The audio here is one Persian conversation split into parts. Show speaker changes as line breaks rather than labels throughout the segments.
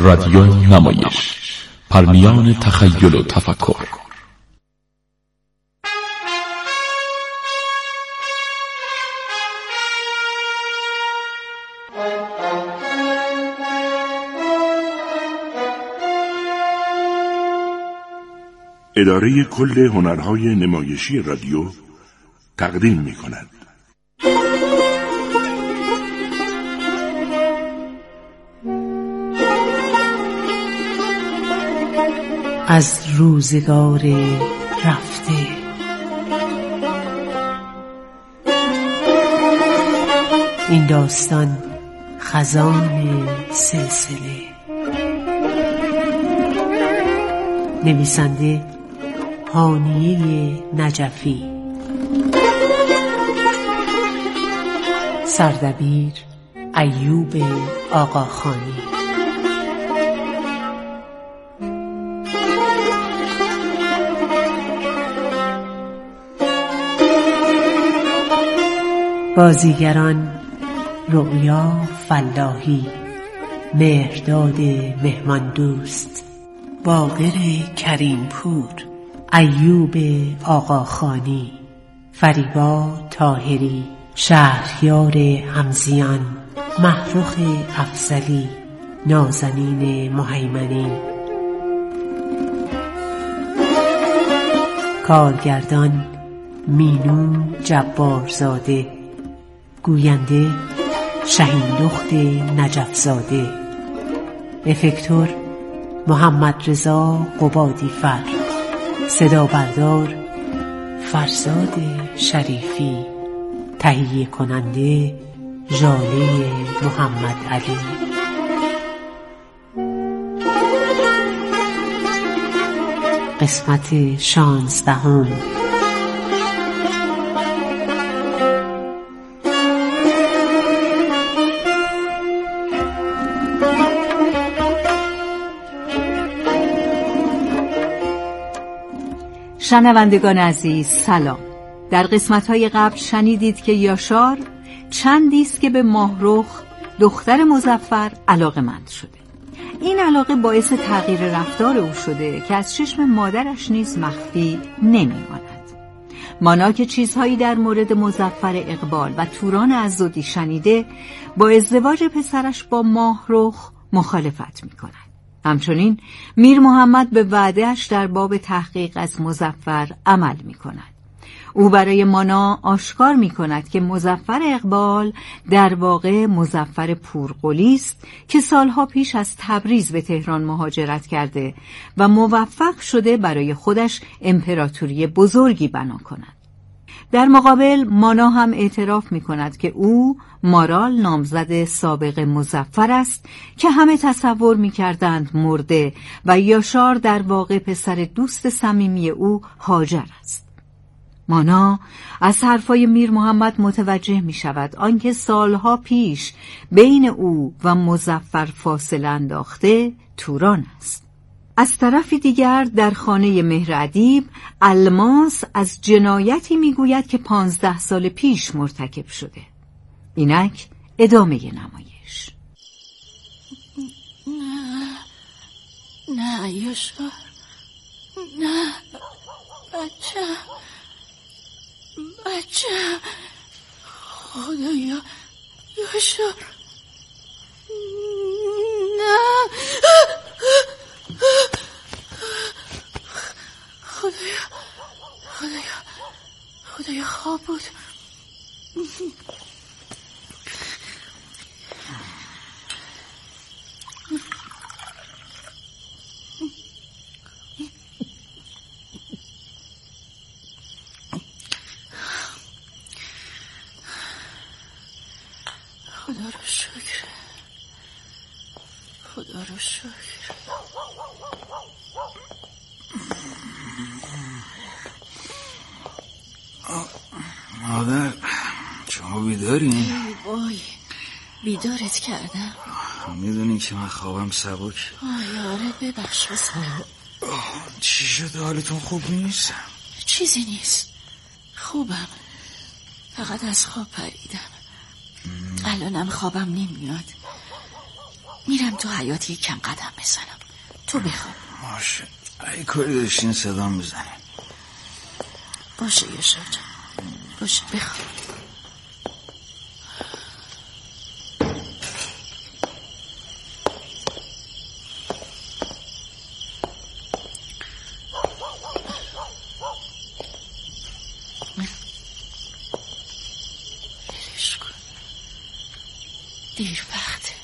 رادیو نمایش، پرمیان تخیل و تفکر.
اداره کل هنرهای نمایشی رادیو تقدیم می‌کند.
از روزگار رفته. این داستان خزان سلسله. نویسنده هانیه نجفی، سردبیر ایوب آقاخانی. بازیگران: رؤیا فلاحی، مهرداد مهماندوست، باقر کریمپور، ایوب آقاخانی، فریبا طاهری، شهریار همزیان، محروخ افضلی، نازنین مهیمنی. کارگردان: مینو جبارزاده، گوینده: شهیندخت نجفزاده، افکتور: محمد رضا قبادی فر، صدا بردار: فرزاد شریفی، تهیه کننده: ژاله محمد علی. قسمت 16.
شنوندگان عزیز سلام. در قسمت‌های قبل شنیدید که یاشار چندی است که به ماهرخ دختر مظفر علاقه‌مند شده. این علاقه باعث تغییر رفتار او شده که از چشم مادرش نیز مخفی نمی‌ماند. مانا که چیزهایی در مورد مظفر اقبال و توران عضدی شنیده، با ازدواج پسرش با ماهرخ مخالفت می‌کند. همچنین میر محمد به وعده‌اش در باب تحقیق از مظفر عمل می‌کند. او برای مانا آشکار می‌کند که مظفر اقبال در واقع مظفر پورقلی است که سالها پیش از تبریز به تهران مهاجرت کرده و موفق شده برای خودش امپراتوری بزرگی بنا کند. در مقابل مانا هم اعتراف می‌کند که او مارال نامزد سابق مظفر است که همه تصور می‌کردند مرده و یاشار در واقع پسر دوست صمیمی او هاجر است. مانا از حرفای میر محمد متوجه می‌شود آنکه سالها پیش بین او و مظفر فاصله انداخته توران است. از طرف دیگر در خانه مهر ادیب الماس از جنایتی میگوید که 15 سال پیش مرتکب شده. اینک ادامه نمایش.
نه یاشار، نه بچه خدایا یاشار، نه خدایا خواب بود. خدا رو شکر.
مادر شما بیداری؟
وای بیدارت کردم.
میدونی که من خوابم سبک.
آره ببخش بزنم.
چی شده؟ حالتون خوب نیست؟
چیزی نیست، خوبم، فقط از خواب پریدم. الانم خوابم نمیاد. میرم تو حیاط یک کم قدم بزنم. تو بخواب.
باشه، ای کاری داشتین صدا میزنین.
باشه یاشار جان، باشه بخواب. برش کن، دیر وقته.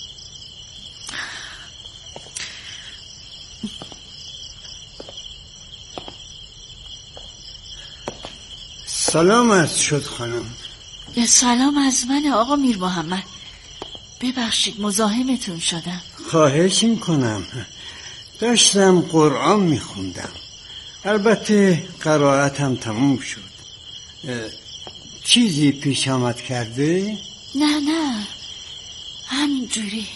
سلام عرض شد خانم.
سلام از من آقا میر محمد. ببخشید مزاحمتون شدم.
خواهش میکنم. داشتم قرآن میخوندم. البته قرائتم تموم شد. چیزی پیش آمد کرده؟
نه همینجوری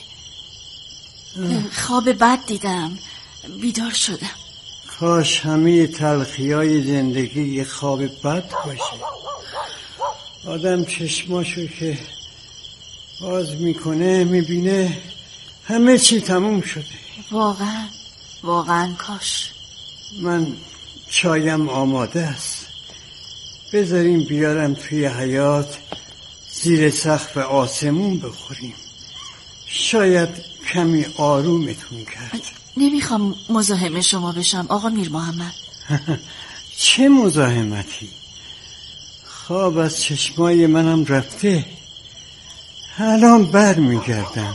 خواب بد دیدم، بیدار شدم.
کاش همه تلخی‌های زندگی یه خواب بد باشه. آدم چشماشو که باز میکنه میبینه همه چی تموم شده.
واقعا کاش.
من چایم آماده است، بذاریم بیارم توی حیاط زیر سقف آسمون بخوریم. شاید کمی آرومتون کرد.
نمیخوام مزاحم شما بشم آقا میر محمد.
چه مزاحمتی؟ خواب از چشمای منم رفته، الان بر میگردم.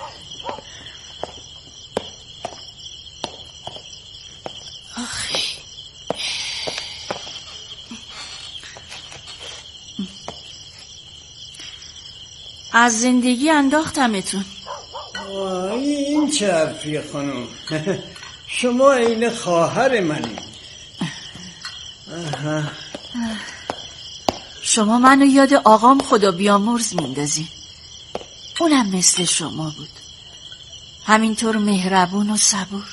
از زندگی انداختمتون.
این چه حرفیه خانم؟ شما این خواهر منی.
شما منو یاد آقام خدا بیامرز میندازین. اونم مثل شما بود، همینطور مهربون و صبور.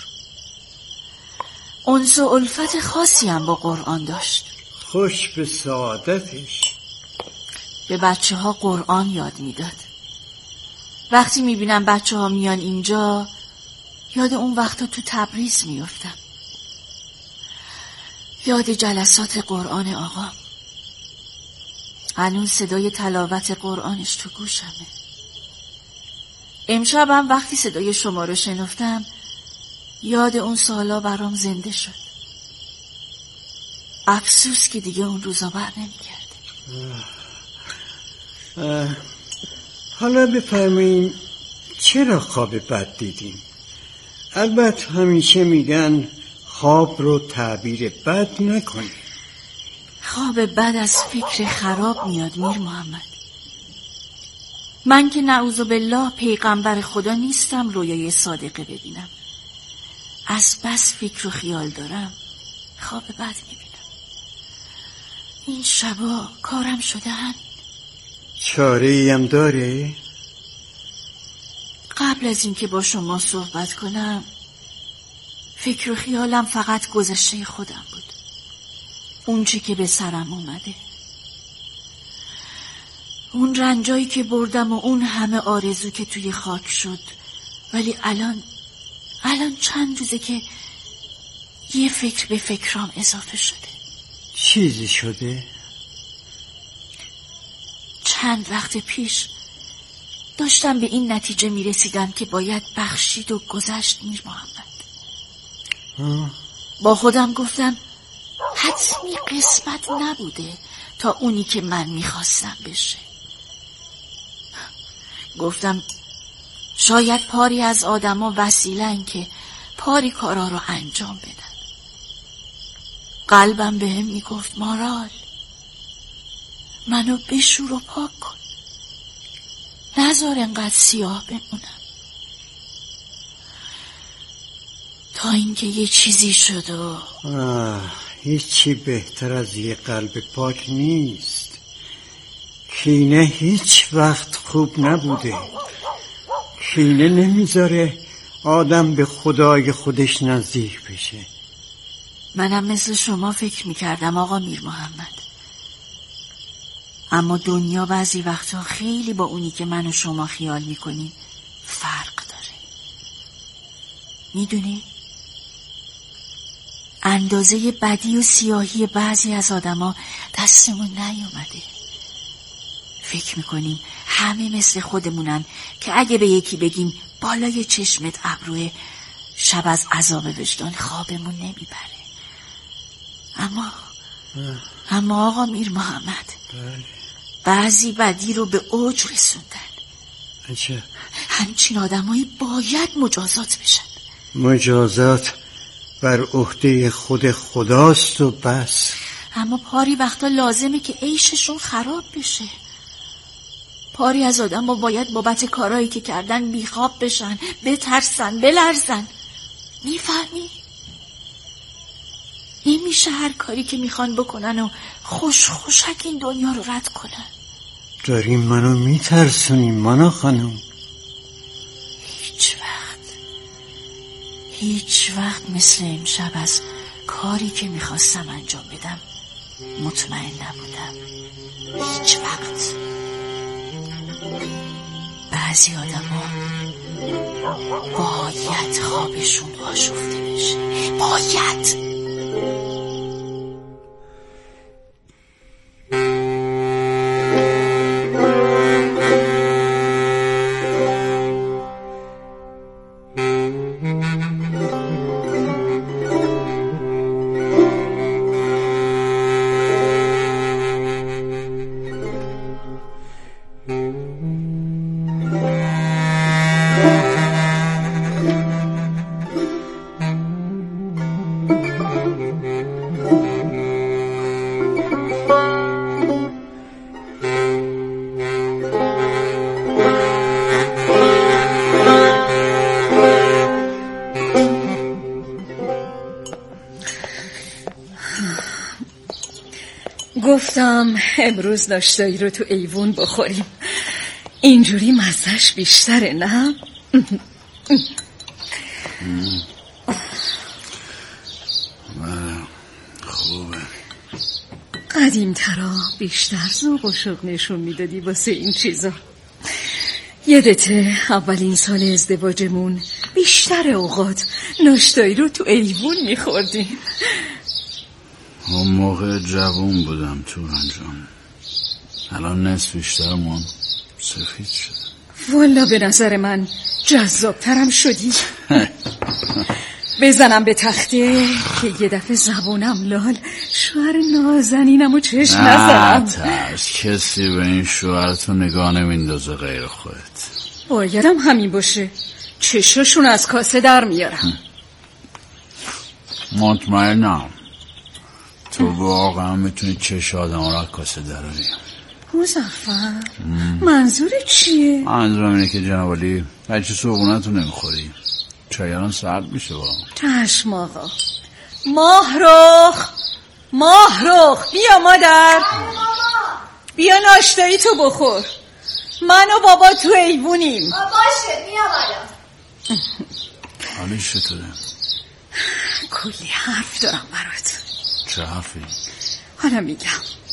انس و الفت خاصی هم با قرآن داشت.
خوش به سعادتش.
به بچه ها قرآن یاد میداد. وقتی میبینم بچه ها میان اینجا یاد اون وقتا تو تبریز میافتم، یاد جلسات قرآن آقا. هنوز صدای تلاوت قرآنش تو گوشمه. امشبم وقتی صدای شما رو شنفتم یاد اون سالا برام زنده شد. افسوس که دیگه اون روزا بر نمیگرده.
حالا بفرمایین چرا خواب بد دیدین؟ البته همیشه میگن خواب رو تعبیر بد نکنی.
خواب بد از فکر خراب میاد میر محمد. من که نعوذ بالله پیغمبر خدا نیستم رویای صادقه ببینم. از بس فکر و خیال دارم خواب بد میبینم. این شبا کارم شده هم.
چاره‌ای هم داره؟
قبل از این که با شما صحبت کنم فکر و خیالم فقط گذشته خودم بود، اون چی که به سرم اومده، اون رنجایی که بردم و اون همه آرزو که توی خاک شد. ولی الان چند روزه که یه فکر به فکرام اضافه شده.
چیزی شده؟
چند وقت پیش داشتم به این نتیجه میرسیدم که باید بخشید و گذشت میر محمد. با خودم گفتم حتمی قسمت نبوده تا اونی که من میخواستم بشه. گفتم شاید پاری از آدما وسیله‌ن که پاری کارا رو انجام بدن. قلبم بهم میگفت مارال منو بشور و پاک کن، نذار انقدر سیاه بمونم. تا اینکه یه چیزی شد و
هیچی بهتر از یه قلب پاک نیست. کینه هیچ وقت خوب نبوده. کینه نمیذاره آدم به خدای خودش نزدیک بشه.
منم مثل شما فکر میکردم آقا میر محمد، اما دنیا بعضی وقتا خیلی با اونی که من و شما خیال میکنیم فرق داره. میدونی؟ اندازه بدی و سیاهی بعضی از آدما دستمون نیومده. فکر میکنیم همه مثل خودمونن که اگه به یکی بگیم بالای چشمت ابروه، شب از عذاب وجدان خوابمون نمیبره. اما آقا میر محمد، بعضی بدی رو به اوج رسوندن. همچین آدمایی باید مجازات بشن.
مجازات بر عهده خود خداست و بس.
اما پاری وقتا لازمه که عیششون خراب بشه. پاری از آدم باید بابت کارهایی که کردن بیخواب بشن، بترسن، بلرزن. میفهمی؟ نمیشه هر کاری که میخوان بکنن و خوشک این دنیا رو رد کنن.
داریم منو میترسونیم مانا خانم.
هیچ وقت مثل امشب از کاری که میخواستم انجام بدم مطمئن نبودم. هیچ وقت. بعضی آدم باید خوابشون آشفته بشه. باید.
گفتم امروز ناشتایی رو تو ایوون بخوریم، اینجوری مزهش بیشتره نه؟
خوبه.
قدیم ترا بیشتر ذوق و شوق نشون میدادی واسه این چیزا. یادته اولین سال ازدواجمون بیشتر اوقات ناشتایی رو تو ایوون میخوردیم.
اون موقع جوون بودم توران جان. الان نصف بیشترمون سفید شد.
والا به نظر من جذابترم شدی. بزنم به تخته که یه دفعه زبونم لال شوهر نازنینم و چشم نزنم.
ترس، کسی به این شوهرتو نگاه نمیندازه غیر خودت.
بایدم همین باشه، چشاشون از کاسه در میارم.
مطمئنم تو واقعا میتونی چش آدم را کاسه دراری.
مظفر منظور چیه؟
منظورم اینه که جناب علی بچه صبحونتو نمیخوری، چایران سرد میشه با.
چشم آقا. ماهرخ بیا مادر. بیا ناشتایی تو بخور. من و بابا تو ایوونیم.
باشه میام الان.
حالی چطوره؟
کلی حرف دارم برات.
چه حرفی؟
حالا میگم.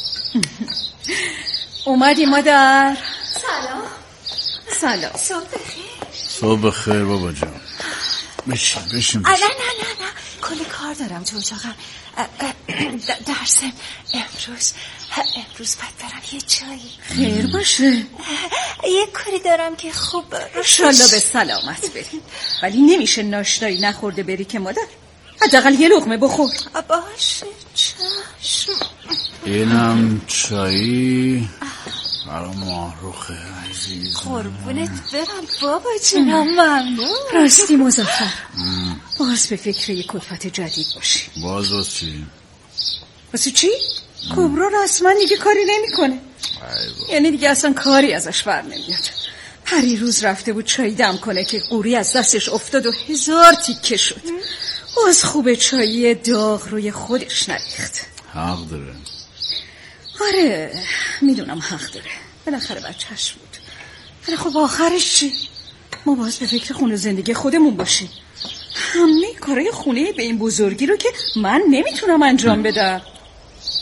اومدی مادر؟ سلام.
صبح بخیر بابا جان. بشین.
نه کلی کار دارم تو اتاقم. درسم امروز باید برم یه جایی.
خیر باشه.
یه کاری دارم که خوب
انشالله به سلامت بریم. ولی نمیشه ناشتایی نخورده بری که مادر. حداقل یه لقمه بخور.
باشه چشم.
اینم چایی برای ماهرخ عزیز.
قربونت برم بابا جونم. ممنون.
راستی مظفر باز به فکر یه کلفت جدید باشی.
باز چی؟
واسه چی؟ کبرا رسما دیگه کاری نمیکنه. یعنی دیگه اصلا کاری ازش بر نمیاد. هر روز رفته بود چای دم کنه که قوری از دستش افتاد و 1000 تیکه شد. باز خوبه چایی داغ روی خودش نریخت.
حق داره.
آره میدونم حق داره، بالاخره بچهش بود. ولی خب آخرش چی؟ ما باز به فکر خونه زندگی خودمون باشیم. همه کارهای خونه به این بزرگی رو که من نمیتونم انجام بدم.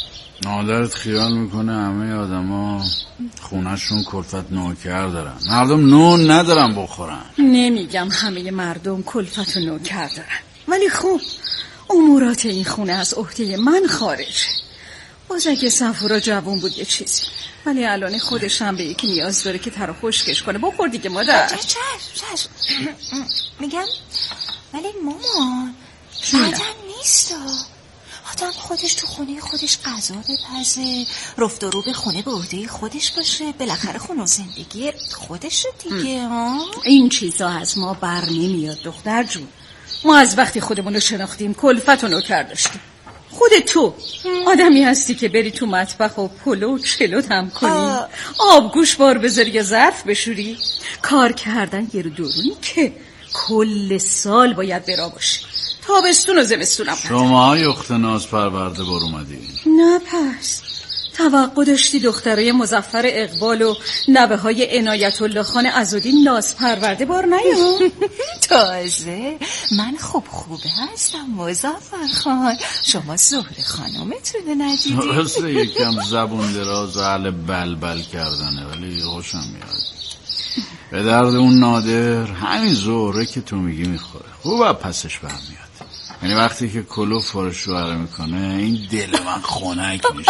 مادرت خیال میکنه همه آدما خونهشون کلفت نوکر دارن، مردم نون ندارن بخورن.
نمیگم همه مردم کلفت و نوکر دارن، ولی خب امورات این خونه از عهده من خارجه. باز اگه صفورا جوون بود یه چیزی، ولی الان خودش هم به یکی نیاز داره که تر خشکش کنه. بخور دیگه مادر.
چشم میگم، ولی مامان بعدم نیست آدم خودش تو خونه خودش غذا بپزه، رفت و رو به خونه به عهده خودش باشه، بالاخره خونه و زندگی خودش دیگه.
این چیزا از ما بر نمیاد دختر جون. ما از وقتی خودمون رو شناختیم کلفت و نوکر داشتیم. خودت تو آدمی هستی که بری تو مطبخ و پلو و چلو دم کنی، آبگوش بار بذاری یا ظرف بشوری، کار کردن یه رو دورونی که کل سال باید برا باشی، تابستون و زمستونم.
شما های اخت ناز پرورده بار اومدی؟
نه پس توقع داشتی دخترای مظفر اقبال و نوه های عنایت الله خان عزالدین ناز پرورده بار نیام؟
تازه من خوبه هستم مظفر خان، شما زهره خانمتونه ندیدی؟
درسته یکم زبون دراز و اهل بلبل کردنه، ولی خوشم میاد. به درد اون نادر همین زهره که تو میگی میخوره، خوب پسش برمیاد. یعنی وقتی که کلوف فارش شوهره میکنه این دل من خنک میشه.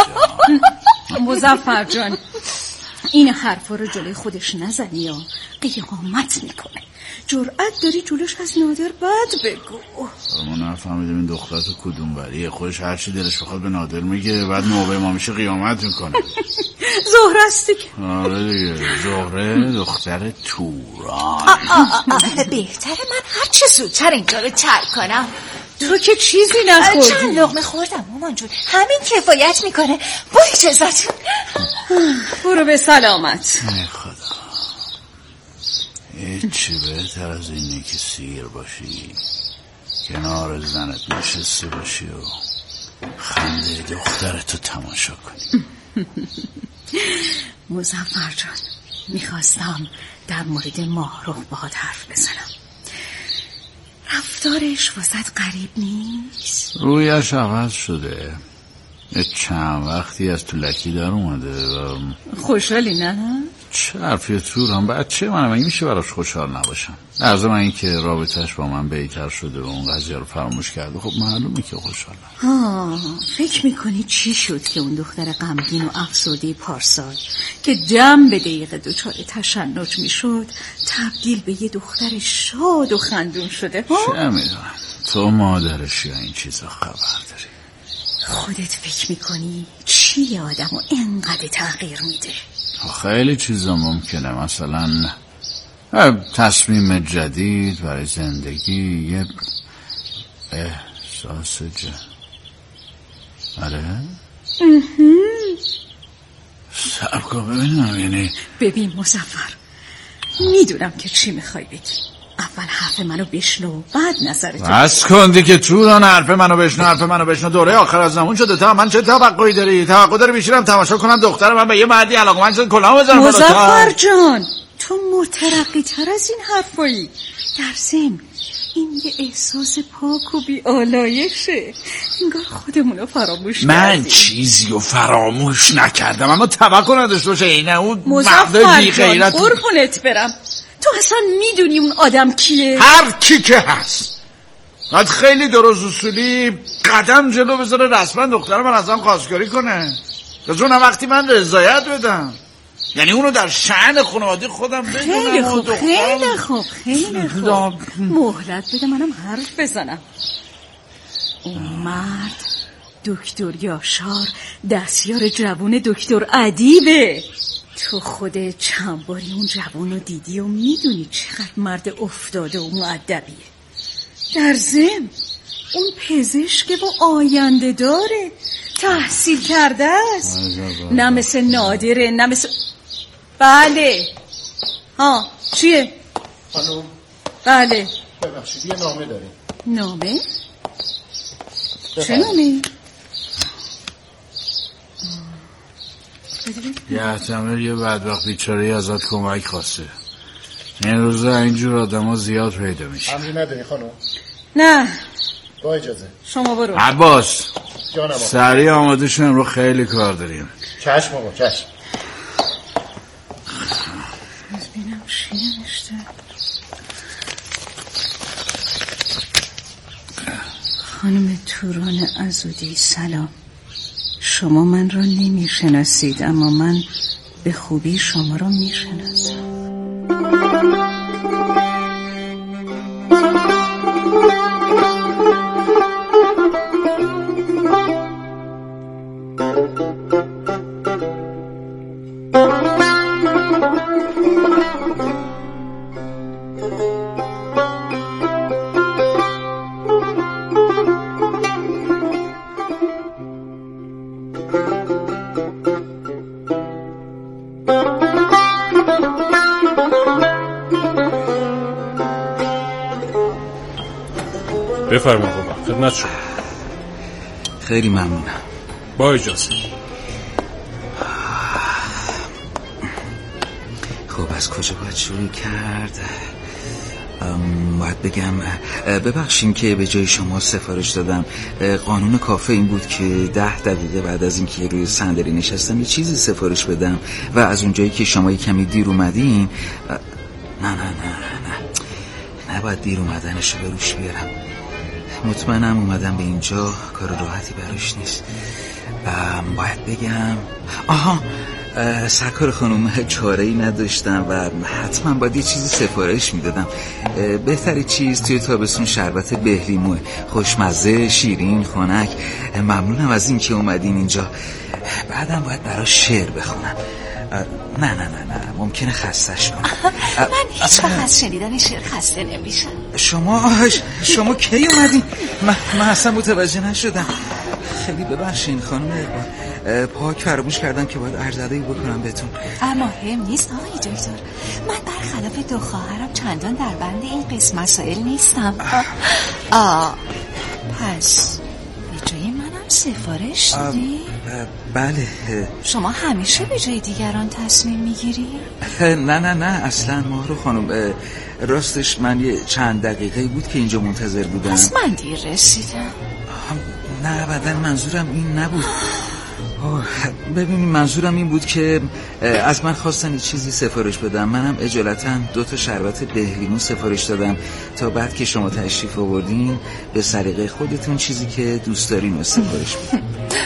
مظفر جان این حرفا رو جلوی خودش نزنی یا قیامت میکنه. جرأت داری جلوش از نادر بد بگو.
ما نفهمیدیم این دختر تو کدوم بریه، خودش هرچی دلش بخواد به نادر میگه، بعد نوبه ما میشه قیامت میکنه.
زهره است دیگه.
آره دیگه، زهره دختر توران.
بهتره من هرچه زودتر اینجا رو ترک کنم.
تو که چیزی نخوردی.
چند لقمه خوردم مامان جون، همین کفایت میکنه. برو اجازتون.
برو به سلامت.
ای خدا، هیچی بهتر از اینه که سیر باشی، کنار زنت نشسته باشی و خنده دخترتو تماشا کنی.
مظفر جان میخواستم در مورد ماهرخ باهات حرف بزنم. رفتارش واسط غریب نیست؟
رویش عوض شده، یه چند وقتی از تو لکی در اومده و
خوشحالی نه؟
چه حرفی توران، بچه منم اگه میشه براش خوشحال نباشم. عرض من این که رابطهش با من بهتر شده و اون قضیه رو فراموش کرده، خب معلومه که خوشحالم.
فکر میکنی چی شد که اون دختر غمگین و افسرده پارسال که دم به دقیقه دچار تشنج میشد تبدیل به یه دختر شاد و خندون شده؟
چه میدونم، تو مادرشی این چیزا خبر داری؟
خودت فکر میکنی چی آدمو اینقدر تغییر میده؟
خیلی چیزا ممکنه، مثلا تصمیم جدید برای زندگی، یه احساس آره؟ صبر کن ببینم. یعنی
ببین مظفر، میدونم که چی میخوای بگی. اول حرف منو بشنو بعد نظرتو.
بس کن دیگه توران، حرف منو بشنو. دوره آخر از زمان شده، تا من چه توقعی داری؟ توقع داری بشینم تماشا کنم دختر من به یه مردی علاقمند شده کلاه بزنم؟
مظفر جان تو مترقی تر از این حرفایی. در ضمن این یه احساس پاک و بی آلایشه، انگار خودمونو فراموش کردیم.
من چیزی رو فراموش نکردم، اما توقع نداشته باشه اینه اون
مظفر جان قربونت برم. تو اصلا میدونی اون آدم کیه؟
هر کی که هست باید خیلی درست اصولی قدم جلو بذاره، رسما دختر من ازم خواستگاری کنه، اون وقتی من رضایت بدم، یعنی اونو در شأن خانواده خودم بدونم.
خیلی خوب مهلت بده منم حرف بزنم. اون مرد دکتر یاشار، دستیار جوون دکتر ادیبه. تو خودت چند باری اون جوون رو دیدی و میدونی چقدر مرد افتاده و مؤدبیه. در ضمن اون پزشک با آینده داره، تحصیل کرده است، نه مثل نادره، نه مثل بله. چیه؟
خانم
بله
ببخشید یه نامه داریم.
نامه؟ چه نامه؟
یحتمل یه بدبخت بیچاره‌ای ازت کمک خواسته. این روزا اینجور آدم ها زیاد پیدا میشه.
امری نداری خانم؟
نه
با اجازه.
شما برو.
عباس
جانم.
سریع آماده شو، امروز خیلی کار داریم.
چشم بابا چشم.
ببینم چی نوشته. خانم توران عزودی سلام. شما من را نمی شناسید اما من به خوبی شما را می شناسم.
بفرمایید بابا، خدمت شما.
خیلی ممنونم.
با اجازه.
خب از کجا باید شروع کرد؟ باید بگم ببخشیم که به جای شما سفارش دادم. قانون کافه این بود که 10 دقیقه بعد از اینکه روی صندلی نشستم یه چیزی سفارش بدم و از اونجایی که شما یه کمی دیر اومدین نه نباید دیر اومدنشو به روش بیارم. مطمئنم اومدم به اینجا کار راحتی براش نیست. باید بگم سرکار خانوم چاره‌ای نداشتم و حتما باید یه چیزی سفارش میدادم. بهتری چیز توی تابستون شربت بهلیموه، خوشمزه، شیرین، خنک. ممنونم از این که اومدین اینجا. بعدم باید براش شعر بخونم. نه ممکنه خستش کنم.
من هیچ وقت از شنیدن شعر خسته نمیشم.
شما کی اومدین؟ من اصلا متوجه نشدم. خیلی ببخشین خانم اقبال، پاک فراموش کردم که باید عرضده‌ای بکنم بهتون.
مهم نیست آقای دکتر، من برخلاف دو خواهرم چندان در بند این قسم مسائل نیستم. پس به جای منم سفارش دادی؟
بله.
شما همیشه به جای دیگران تصمیم میگیری؟
نه اصلا ماهرو خانم، راستش من یه چند دقیقه بود که اینجا منتظر بودم.
پس من دیر رسیدم.
نه ابدا منظورم این نبود. ببینید منظورم این بود که از من خواستن یه چیزی سفارش بدم. منم اجالتا 2 تا شربت بهلیمو سفارش دادم تا بعد که شما تشریف آوردین به سلیقه خودتون چیزی که دوست دارین رو سفارش بدم.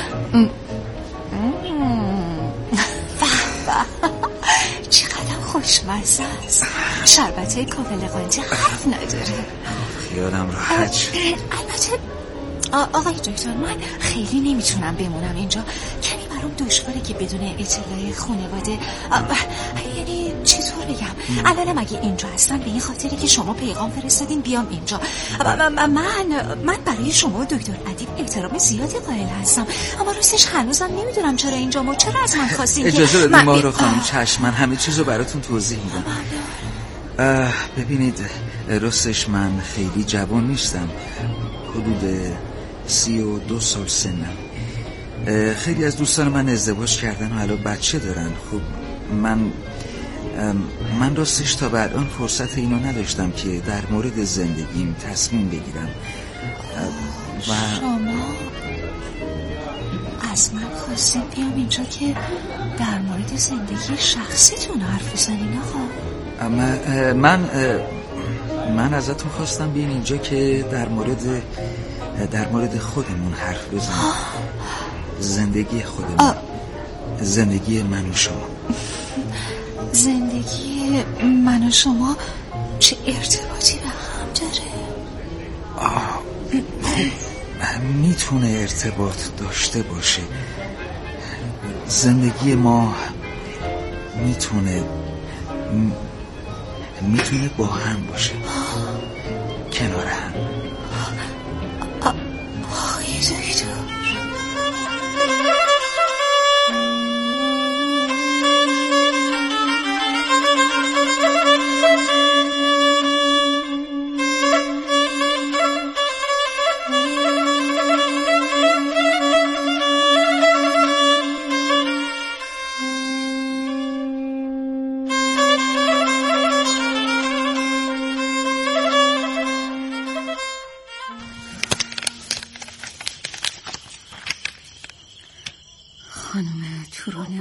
چقدر خوشمزه است. شربت کامل قنچه حرف نداره.
خیالم راحت شد.
البته آقای دکتر من خیلی نمیتونم بمونم اینجا. کمی برام دشواره که بدون اطلاع خانواده یعنی چطور بگم الان اگه اینجا هستم به این خاطری که شما پیغام فرستادین بیام اینجا. من برای شما دکتر ادیب احترام زیادی قائل هستم، اما راستش هنوزم نمیدونم چرا اینجا ما چرا از من خواستین.
اجازه بدید ما رو خانم. چشم، من همه چیزو براتون توضیح میدم. ببینید راستش من خیلی جوان نیستم، حدود 32 سال سنم. خیلی از دوستان من ازدواج کردن و الان بچه دارن. خب من راستش تا به الان فرصت اینو نداشتم که در مورد زندگیم تصمیم بگیرم. و
شما از من خواستین بیام اینجا که در مورد زندگی شخصیتون حرف بزنین آقا؟
من ازتون خواستم بیاین اینجا که در مورد خودمون حرف بزنیم. زندگی خودمون، زندگی من و شما.
زندگی من و شما چه ارتباطی به هم داره؟
میتونه ارتباط داشته باشه. زندگی ما میتونه با هم باشه، کنار هم.
آقای دکتر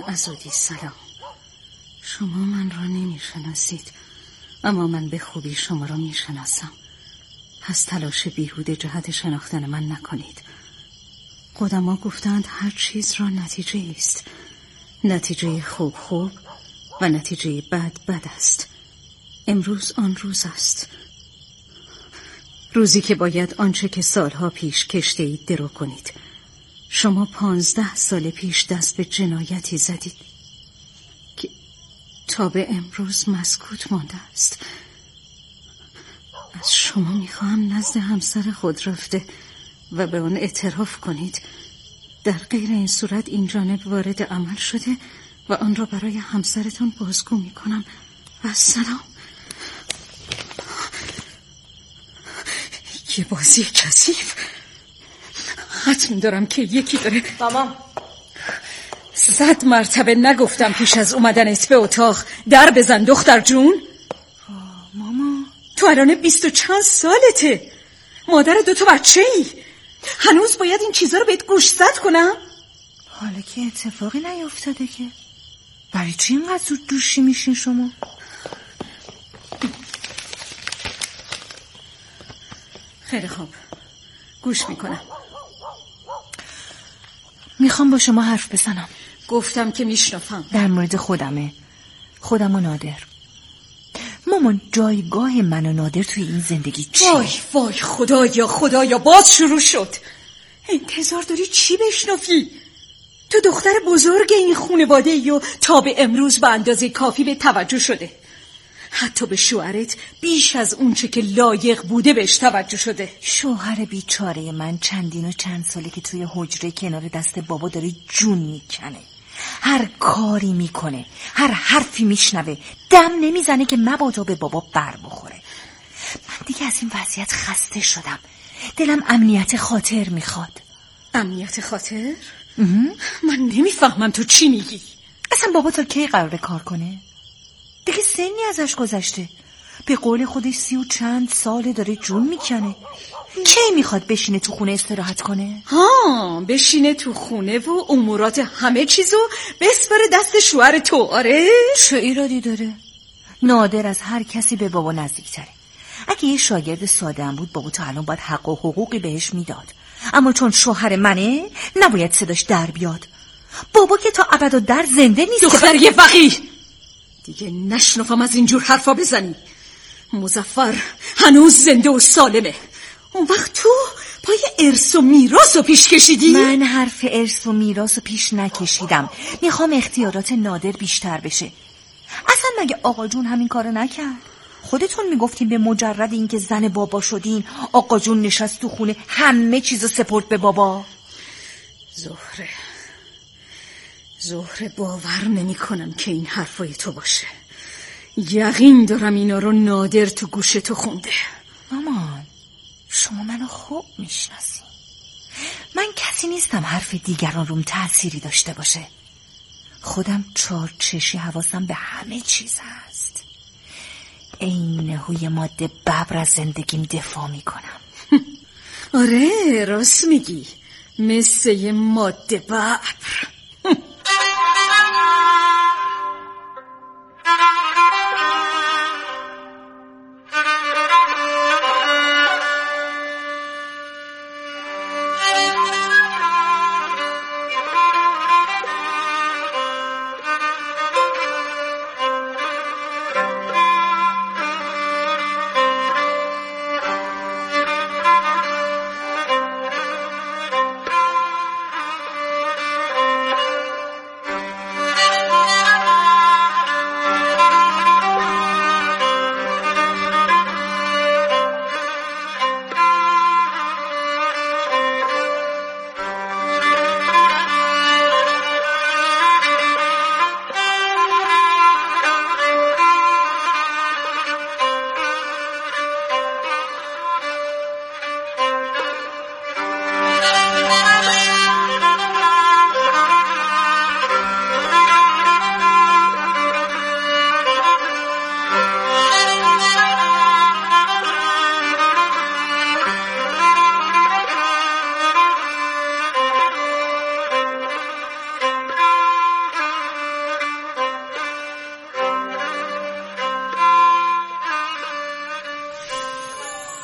عزادی سلام. شما من را نمیشناسید، اما من به خوبی شما را میشناسم. پس تلاش بیهوده جهت شناختن من نکنید. قدما گفتند هر چیز را نتیجه است. نتیجه خوب خوب و نتیجه بد بد است. امروز آن روز است، روزی که باید آنچه که سالها پیش کشته اید درو کنید. شما 15 سال پیش دست به جنایتی زدید که تا به امروز مسکوت مانده است. از شما میخواهم نزد همسر خود رفته و به آن اعتراف کنید. در غیر این صورت این جانب وارد عمل شده و آن را برای همسرتان بازگو میکنم. و سلام. یه بازی کثیف. حتم دارم که یکی داره.
ماما
100 مرتبه نگفتم پیش از اومدنت به اتاق در بزن دختر جون؟
ماما
تو الان 20 و چند سالته، مادر 2 بچه ای. هنوز باید این چیزا رو بهت گوشزد کنم؟
حالا که اتفاقی نیفتاده که برای چی اینقدر زود دوشی میشین شما؟
خیلی خوب، گوش میکنم.
میخوام با شما حرف بزنم.
گفتم که میشنفم.
در مورد خودم و نادر. مامان جایگاه من و نادر توی این زندگی چیه؟
وای وای خدایا باز شروع شد. انتظار داری چی بشنفی؟ تو دختر بزرگ این خانواده ای و تا به امروز به اندازه کافی به توجه شده. حتی به شوهرت بیش از اون چه که لایق بوده بهش توجه شده.
شوهر بیچاره من چندین و چند ساله که توی حجره کنار دست بابا داره جون میکنه. هر کاری میکنه، هر حرفی میشنوه، دم نمیزنه که مبادا به بابا بر بخوره. من دیگه از این وضعیت خسته شدم. دلم امنیت خاطر میخواد.
امنیت خاطر؟ من نمیفهمم تو چی میگی.
اصلا بابا تا کی قراره کار کنه؟ دیگه سنی ازش گذشته. به قول خودش 30 و چند ساله داره جون میکنه. کی میخواد بشینه تو خونه استراحت کنه؟
بشینه تو خونه و امورات همه چیزو بسپاره دست شوهر تو. آره؟
چه ایرادی داره؟ نادر از هر کسی به بابا نزدیکتره. اگه یه شاگرد ساده هم بود بابا تا الان باید حق و حقوقی بهش میداد. اما چون شوهر منه نباید صداش در بیاد. بابا که تا ابدالدر زنده نیست.
دختر یه فقیه دیگه نشنفم از اینجور حرفا بزنی. مظفر هنوز زنده و سالمه. اون وقت تو پای ارث و میراث رو پیش کشیدی؟
من حرف ارث و میراث رو پیش نکشیدم. میخوام اختیارات نادر بیشتر بشه. اصلا مگه آقا جون همین کارو نکرد؟ خودتون میگفتین به مجرد اینکه زن بابا شدین آقا جون نشست تو خونه همه چیزو سپرد به بابا. زهره باور نمی کنم که این حرفای تو باشه.
یقین دارم اینا رو نادر تو گوش تو خونده.
مامان شما منو خوب میشناسی. من کسی نیستم حرف دیگران روم تأثیری داشته باشه. خودم 4 چشی حواسم به همه چیز هست. عین هوی ماده ببر از زندگیم دفاع میکنم.
آره راست میگی، مثل یه ماده ببر.